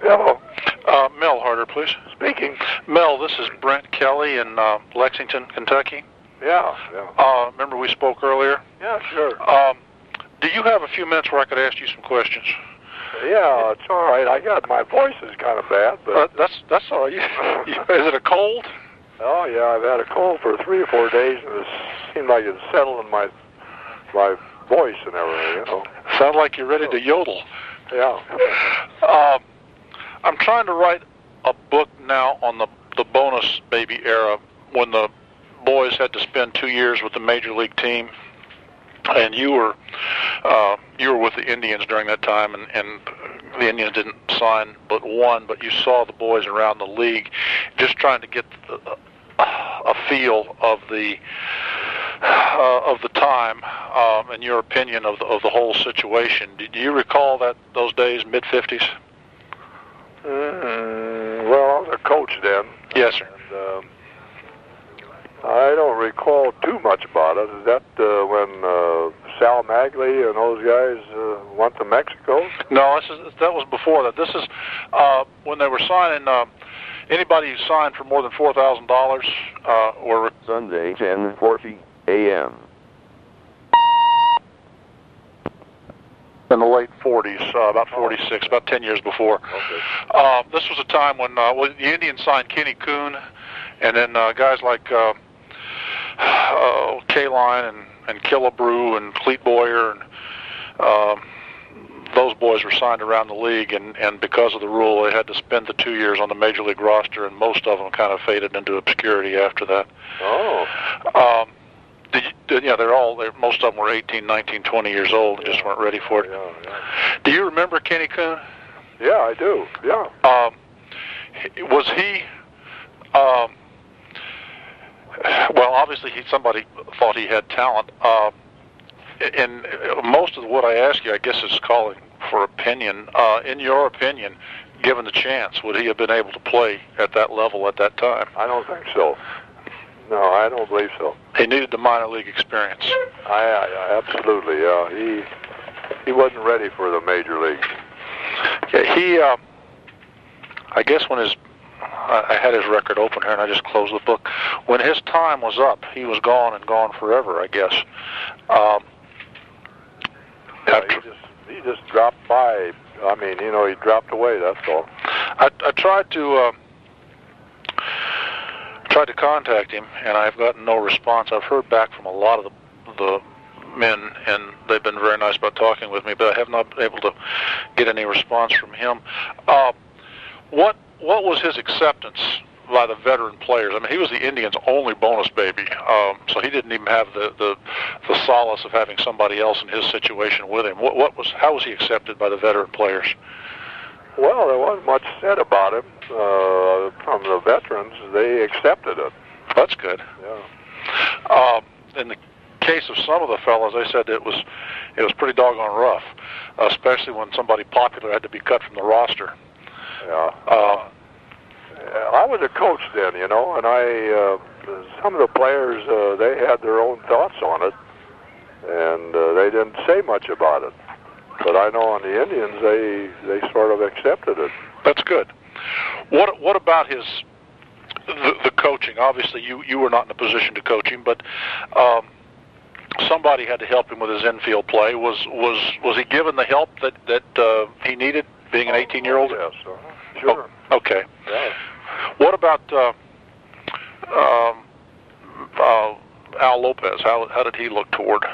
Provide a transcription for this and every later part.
Hello. Mel Harder, please. Speaking. Mel, this is Brent Kelly in Lexington, Kentucky. Yeah. Remember we spoke earlier? Yeah, sure. Do you have a few minutes where I could ask you some questions? Yeah, it's all right. My voice is kind of bad, but that's all right. Is it a cold? Oh yeah, I've had a cold for 3 or 4 days, and it seemed like it's settling my voice and everything. Sound like you're ready to yodel. Yeah. I'm trying to write a book now on the bonus baby era when the boys had to spend 2 years with the major league team, and you were with the Indians during that time, and the Indians didn't sign but one, but you saw the boys around the league, just trying to get a feel of the time and your opinion of the whole situation. Do you recall those days, mid-50s? Well, I was a coach then. Yes, sir. And I don't recall too much about it. Is that when Sal Magley and those guys went to Mexico? No, that was before that. This is when they were signing. Anybody who signed for more than $4,000 were Sunday, 10:40 a.m. in the late 40s, about 46, about 10 years before. Okay. This was a time when the Indians signed Kenny Kuhn, and then guys like Kaline and Killebrew and Clete Boyer, and those boys were signed around the league, and because of the rule, they had to spend the 2 years on the major league roster, and most of them kind of faded into obscurity after that. Oh. Most of them were 18, 19, 20 years old and just weren't ready for it. Yeah. Do you remember Kenny Kuhn? Yeah, I do. Yeah. Was he? Well, obviously, somebody thought he had talent. And most of what I ask you, I guess, is calling for opinion. In your opinion, given the chance, would he have been able to play at that level at that time? I don't think so. No, I don't believe so. He needed the minor league experience. I absolutely. Yeah, he wasn't ready for the major leagues. Yeah, I guess when I had his record open here, and I just closed the book. When his time was up, he was gone and gone forever, I guess. He just dropped by. I mean, he dropped away. That's all. I tried to contact him, and I've gotten no response. I've heard back from a lot of the men, and they've been very nice about talking with me, but I have not been able to get any response from him. What was his acceptance by the veteran players? I mean, he was the Indians' only bonus baby, so he didn't even have the solace of having somebody else in his situation with him. How was he accepted by the veteran players? Well, there wasn't much said about him from the veterans. They accepted it. That's good. Yeah. In the case of some of the fellas, they said it was pretty doggone rough, especially when somebody popular had to be cut from the roster. Yeah. I was a coach then, and some of the players, they had their own thoughts on it, and they didn't say much about it. But I know on the Indians, they sort of accepted it. That's good. What about the coaching? Obviously, you were not in a position to coach him, but somebody had to help him with his infield play. Was he given the help that he needed, being an 18-year-old? Yes, sure. Oh, okay. Yeah. What about Al Lopez? How did he look toward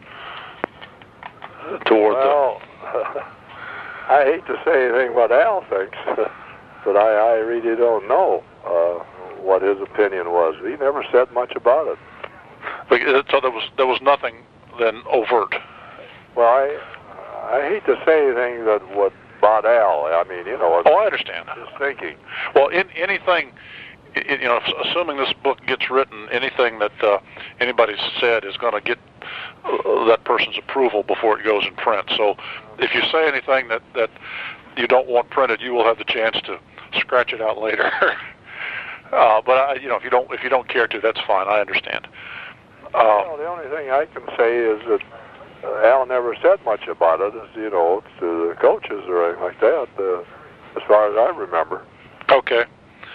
well, I hate to say anything what Al thinks, but I really don't know what his opinion was. He never said much about it. So there was nothing then overt. Well, I hate to say anything that would bother Al. I mean, I understand. His thinking. Well, anything, assuming this book gets written, anything that anybody's said is going to get that person's approval before it goes in print. So, if you say anything that you don't want printed, you will have the chance to scratch it out later. But if you don't care to, that's fine. I understand. Well, the only thing I can say is that Al never said much about it, to the coaches or anything like that. As far as I remember. Okay.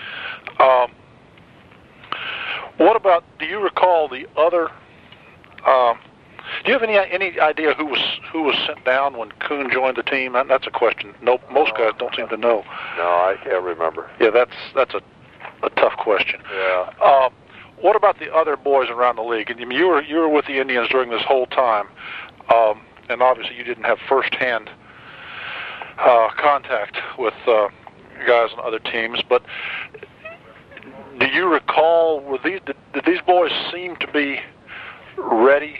What about? Do you recall the other? Do you have any idea who was sent down when Kuhn joined the team? That's a question. No, most guys don't seem to know. No, I can't remember. Yeah, that's a tough question. Yeah. What about the other boys around the league? And you were with the Indians during this whole time, and obviously you didn't have firsthand contact with guys on other teams. But do you recall? Did these boys seem to be ready?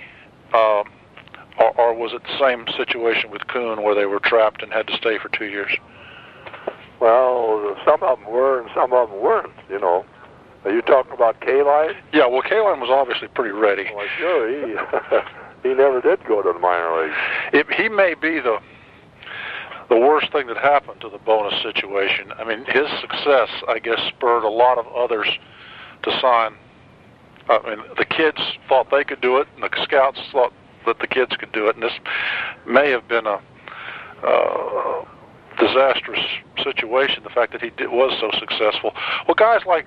Or was it the same situation with Kuhn where they were trapped and had to stay for 2 years? Well, some of them were and some of them weren't, you know. Are you talking about Kaline? Yeah, well, Kaline was obviously pretty ready. Well, sure, he never did go to the minor leagues. He may be the worst thing that happened to the Bonus situation. I mean, his success, I guess, spurred a lot of others to sign. I mean, the kids thought they could do it, and the scouts thought that the kids could do it, and this may have been a disastrous situation, the fact that he was so successful. Well, guys like,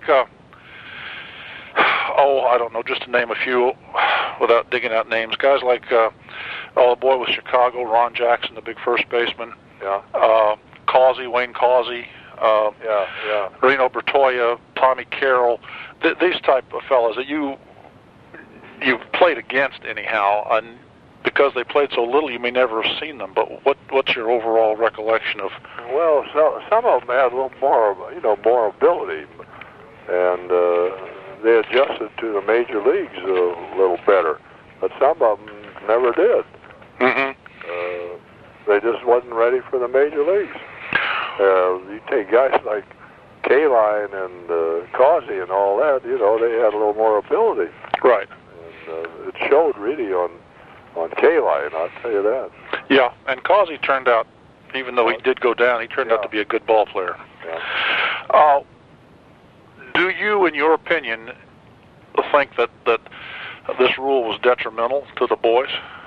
I don't know, just to name a few without digging out names, guys like, the boy with Chicago, Ron Jackson, the big first baseman, Causey, Wayne Causey, Reno Bertoia, Tommy Carroll, these type of fellas that you played against anyhow, and because they played so little, you may never have seen them. But what's your overall recollection of? Well, some of them had a little more, more ability, and they adjusted to the major leagues a little better. But some of them never did. Mm-hmm. They just wasn't ready for the major leagues. You take guys like Kaline and Causey and all that, they had a little more ability. Right. And it showed really on Kaline, I'll tell you that. Yeah, and Causey turned out, even though he did go down, he turned out to be a good ball player. Yeah. Do you, in your opinion, think that this rule was detrimental to the boys?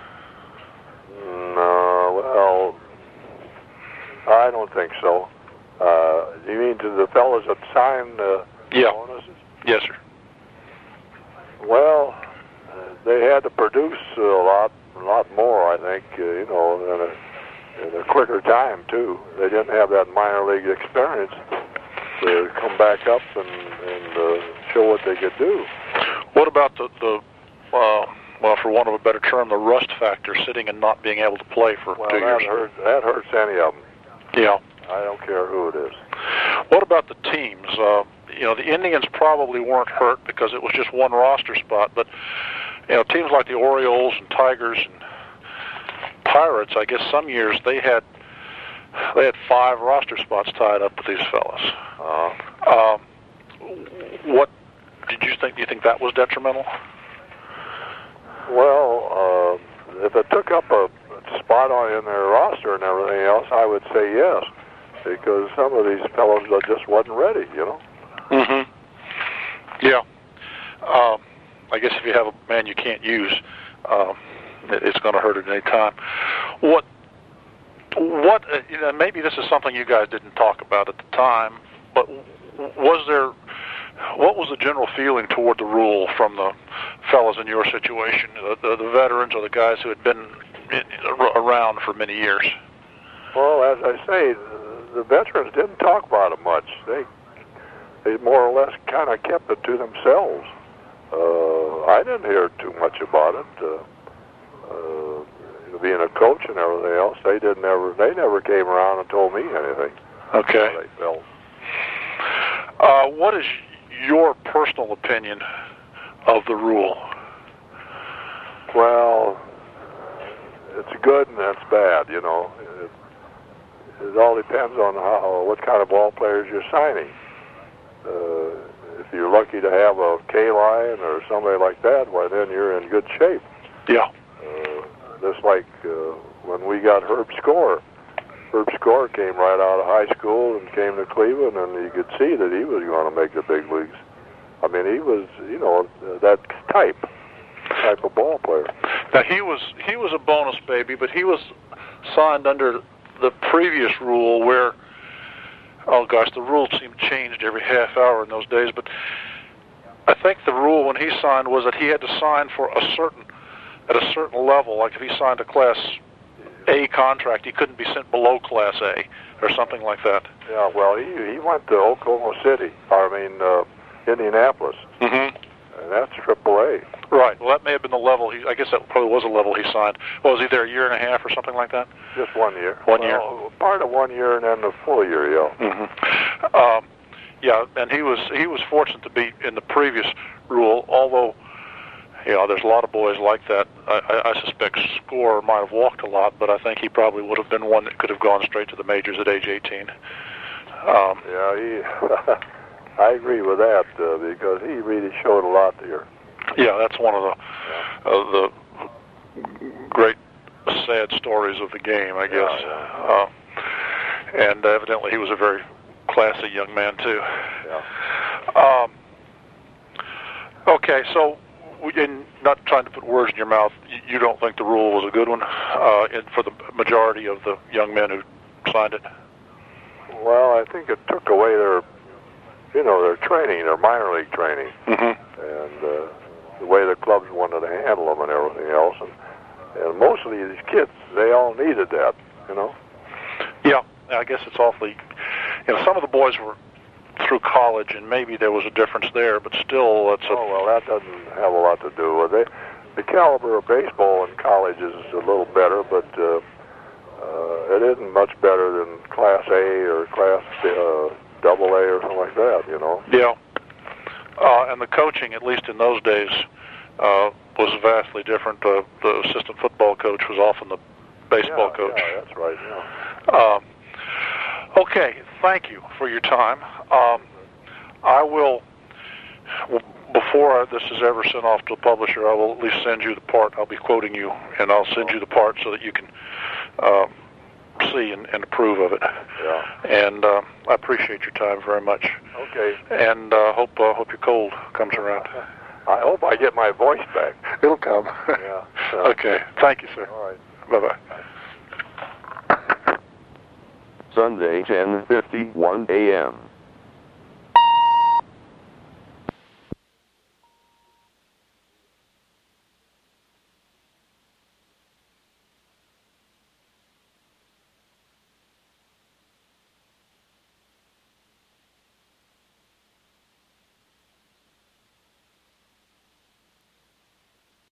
No, well, I don't think so. You mean to the fellas that signed bonuses? Yes, sir. Well, they had to produce a lot more, I think, in a quicker time, too. They didn't have that minor league experience to come back up and show what they could do. What about the for want of a better term, the rust factor, sitting and not being able to play for 2 years? That hurts any of them. Yeah. I don't care who it is. What about the teams? The Indians probably weren't hurt because it was just one roster spot, but teams like the Orioles and Tigers and Pirates, I guess some years they had 5 roster spots tied up with these fellas. What did you think? Do you think that was detrimental? Well, if it took up a spot in their roster and everything else, I would say yes, because some of these fellows just wasn't ready, Mm-hmm. Yeah. I guess if you have a man you can't use, it's going to hurt at any time. What? Maybe this is something you guys didn't talk about at the time, but what was the general feeling toward the rule from the fellas in your situation, the veterans or the guys who had been around for many years? Well, as I say, the veterans didn't talk about it much. They more or less kind of kept it to themselves. I didn't hear too much about it. Being a coach and everything else, they never came around and told me anything. Okay. How they felt. What is your personal opinion of the rule? Well, it's good and it's bad, It all depends on what kind of ball players you're signing. If you're lucky to have a Kaline or somebody like that, well, then you're in good shape. Yeah. Just like when we got Herb Score. Herb Score came right out of high school and came to Cleveland, and you could see that he was going to make the big leagues. I mean, he was, that type of ball player. Now he was a bonus baby, but he was signed under the previous rule where oh gosh, the rule seemed changed every half hour in those days, but I think the rule when he signed was that he had to sign for at a certain level. Like if he signed a Class A contract, he couldn't be sent below Class A or something like that. Yeah, well, he went to Oklahoma City, Indianapolis, Mm-hmm. and that's AAA. Right. Well, that may have been the level. I guess that probably was a level he signed. Well, was he there a year and a half or something like that? Just 1 year. 1 year. Part of 1 year and then the full year, yeah. Mm-hmm. Yeah, and he was fortunate to be in the previous rule, although, you know, there's a lot of boys like that. I suspect Score might have walked a lot, but I think he probably would have been one that could have gone straight to the majors at age 18. Yeah, I agree with that because he really showed a lot there. Yeah, that's one of the great sad stories of the game, I guess. Yeah. And evidently he was a very classy young man too. Yeah. Okay, so in not trying to put words in your mouth, you don't think the rule was a good one for the majority of the young men who signed it? Well, I think it took away their training, their minor league training, and the way the clubs wanted to handle them and everything else. And mostly these kids, they all needed that, you know. Yeah, I guess it's awfully. You know, some of the boys were through college, and maybe there was a difference there, but still, it's Oh, well, that doesn't have a lot to do with it. The caliber of baseball in college is a little better, but it isn't much better than Class A or Class Double A or something like that, you know. Yeah. And the coaching, at least in those days, was vastly different. The assistant football coach was often the baseball coach. Yeah, that's right, yeah. Okay, thank you for your time. I will, before this is ever sent off to a publisher, I will at least send you the part. I'll be quoting you, and I'll send you the part so that you can see and approve of it. Yeah. And I appreciate your time very much. Okay. And hope your cold comes around. I hope I get my voice back. It'll come. Yeah. Okay. Thank you, sir. All right. Bye-bye. Sunday, 10:51 a.m.